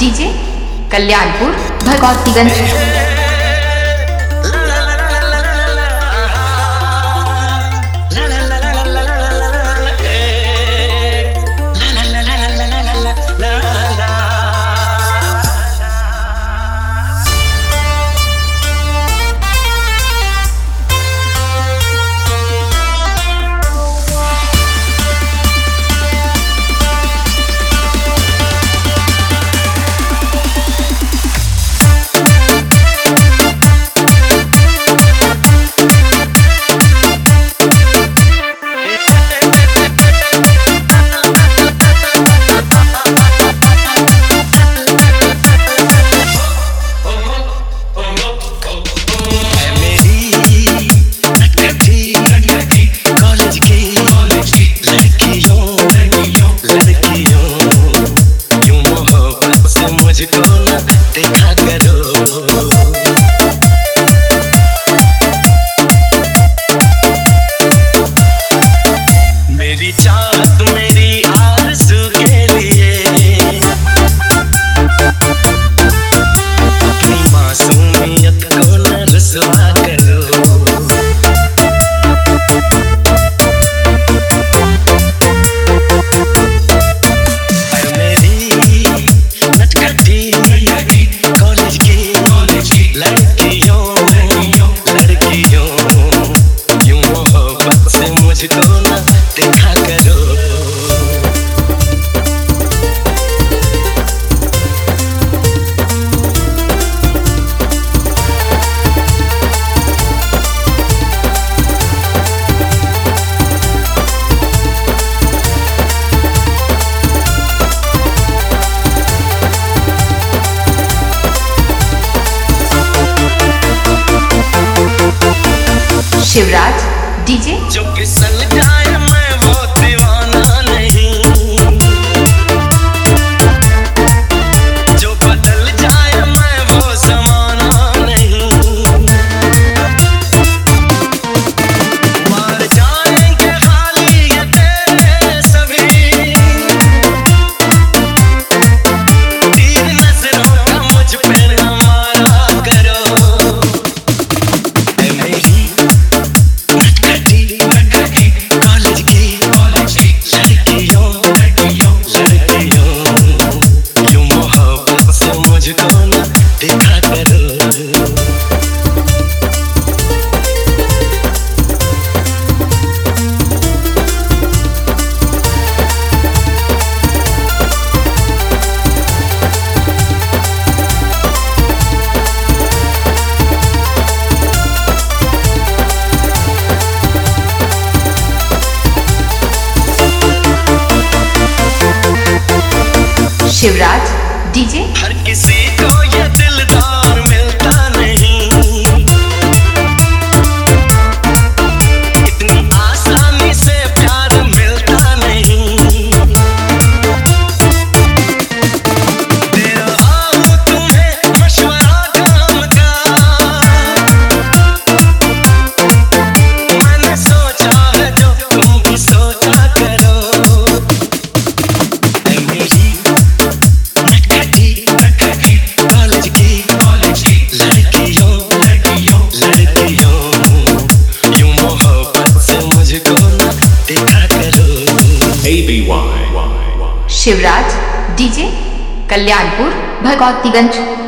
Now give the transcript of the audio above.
DJ Kalyanpur Bhagwatiganj. देखा करो मेरी चाहत मेरी आरज़ू के लिए अपनी मासूमियत को न रुसवा करो। मुझको ना देखा करो शिवराज डीजे। जो फिसल जाए मैं वो दीवाना नहीं, जो बदल जाए मैं वो ज़माना नहीं। मार जाएंगे खाली ये तेरे सभी तीर नजरों का मुझ पे न मारा करो। मुझको ना देखा करो शिवराज डीजे। हर किसी को ये दिलदार मिलता नहीं, इतनी आसानी से प्यार मिलता नहीं। दे रहा हूँ तुम्हें मशवरा काम का, मैंने सोचा है जो तुम भी सोचा करो। शिवराज डीजे कल्याणपुर भगवतीगंज।